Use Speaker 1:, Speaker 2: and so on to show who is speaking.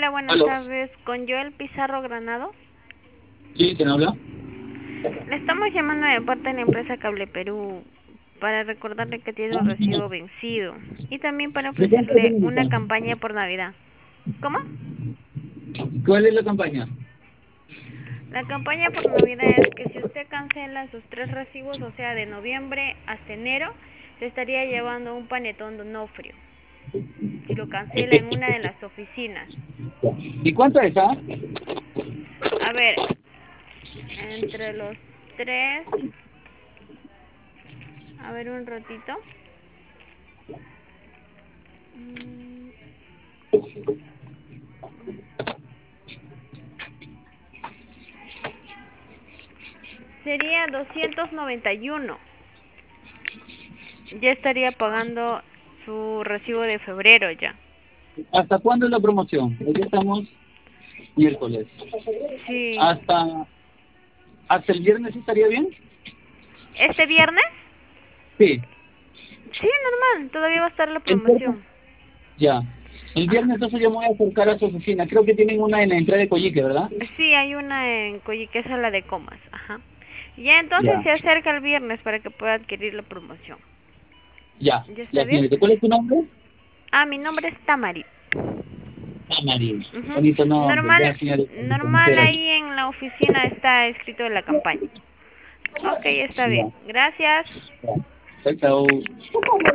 Speaker 1: Hola, buenas
Speaker 2: ¿Aló?
Speaker 1: tardes. ¿Con Joel Pizarro Granado?
Speaker 2: ¿Sí? ¿Quién habla?
Speaker 1: Le estamos llamando de parte de la empresa Cable Perú para recordarle que tiene un recibo vencido y también para
Speaker 2: ¿De cuánto
Speaker 1: ofrecerle
Speaker 2: señorita?
Speaker 1: una campaña por Navidad. ¿Cómo?
Speaker 2: ¿Cuál es la campaña?
Speaker 1: La campaña por Navidad es que si usted cancela sus 3 recibos, o sea, de noviembre hasta enero, se estaría llevando un panetón Donofrio. Si lo cancela en una de las oficinas.
Speaker 2: ¿Y cuánto es, ah?
Speaker 1: A ver, entre los tres, a ver un ratito. Mm, Sería 291. Ya estaría pagando su recibo de febrero ya.
Speaker 2: ¿Hasta cuándo es la promoción? Hoy estamos miércoles.
Speaker 1: Sí.
Speaker 2: ¿Hasta, hasta el viernes estaría bien?
Speaker 1: ¿Este viernes?
Speaker 2: Sí.
Speaker 1: Sí, normal. Todavía va a estar la
Speaker 2: El viernes,
Speaker 1: promoción.
Speaker 2: ya. El
Speaker 1: Ajá.
Speaker 2: viernes entonces yo me voy a acercar a su oficina. Creo que tienen una en la entrada de Coyique, ¿verdad?
Speaker 1: Sí, hay una en Coyique, esa es la de Comas. Ajá. Ya entonces
Speaker 2: Ya.
Speaker 1: se acerca el viernes para que pueda adquirir la promoción.
Speaker 2: Ya.
Speaker 1: ¿Ya está
Speaker 2: Ya,
Speaker 1: bien?
Speaker 2: señorita. ¿Cuál es tu nombre?
Speaker 1: Ah, mi nombre es Tamari.
Speaker 2: Ah, María.
Speaker 1: Ujú.
Speaker 2: Bonito nombre. Ya,
Speaker 1: Normal,
Speaker 2: señorita. Muchas
Speaker 1: normal
Speaker 2: gracias.
Speaker 1: ahí en la oficina está escrito en la campaña. Ok, está bien.
Speaker 2: Ya.
Speaker 1: Gracias.
Speaker 2: Ya. Chao, chao.